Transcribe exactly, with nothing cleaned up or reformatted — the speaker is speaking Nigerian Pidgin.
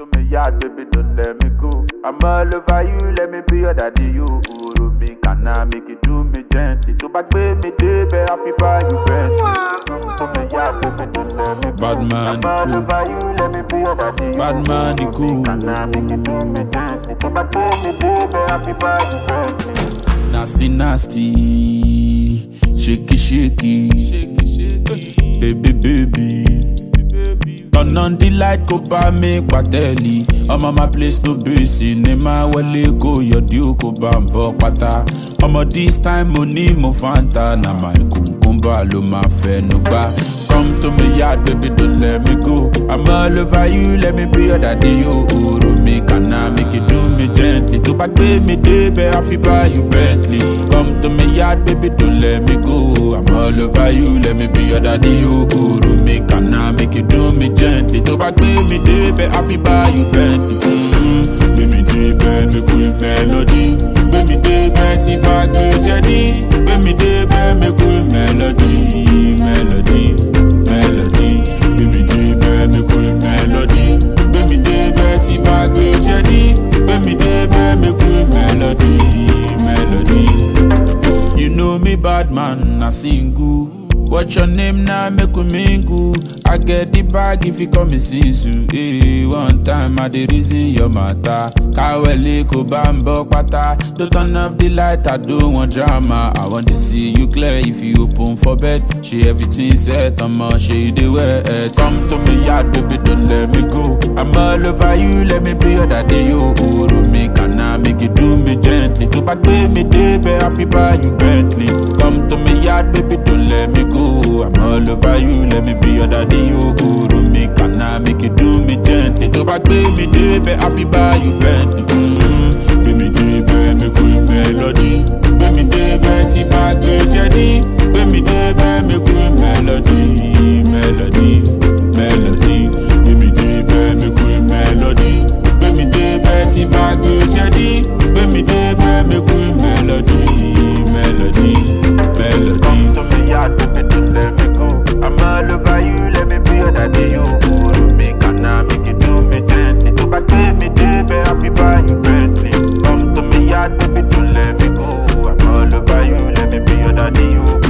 to me yard, baby, don't let me go. I'm all over you, let me be your daddy. You uru me, can I make it do me gently? To back me, baby, happy buy you friendly. To me yard, baby, don't let me go. Bad man, I'm all over you, let me be your daddy. Bad man, the cool. Can I make it do me gently? To back me, baby, happy buy you friendly. Nasty, nasty, shaky, shaky, shaky, shaky, baby, baby. Turn on the light, go buy me pateli. I'm on my place to be cinema. Well, go your due, go bambo pata. I'm on this time, money, mo fanta. Na my kukumba, lo ma fe no ba. Come to me yard, baby, don't let me go. I'm all over you, let me be your daddy. You uru me, can I make it do me gently? To back me, baby, I feel buy you Bentley. Come to me yard, baby, don't let me go. I'm all over you, let me be your daddy. You uru me, can I make it do me gently? To back me, baby, I feel buy you Bentley. Mm-hmm. Baby, baby, make we melody. Baby, baby, ti back me steady. Baby, baby, make we melody, melody. Melody, baby, baby, make we melody. Baby, baby, ti bag me steady. Baby, baby, make we melody, melody. You know me, bad man, I sing good. What's your name now? Make we mingle. I get the bag if you come me sisu. Hey, one time I did reason your matter. Kawele ko bambo pata. Don't turn off the light, I don't want drama. I want to see you clear if you open for bed. She everything set, I'ma show you the way. Come to me yard, baby, don't let me go. I'm all over you, let me be your daddy. You uru me, can I make it do me gently? To back me, baby, I feel buy you Bentley. Come to me yard, baby, don't let me go. I'm all over you, let me be your daddy. You uru me, can I make it do me gently? To back me, baby, I feel buy you Bentley. Mm-hmm. Baby, baby, make we melody. Baby, baby, ti back me steady. Baby, baby, make we melody, melody, melody. Baby, baby, make we melody. Baby, baby, ti back me steady. Baby, baby, make we melody, melody, melody. Come to me yard, baby, don't let me go. I'm all over you, let me be your daddy. You uru me, can I make it do me gently? To back me, baby, happy buy you Bentley. Come to me yard, baby, don't let me go. I'm all over you, let me be your daddy. You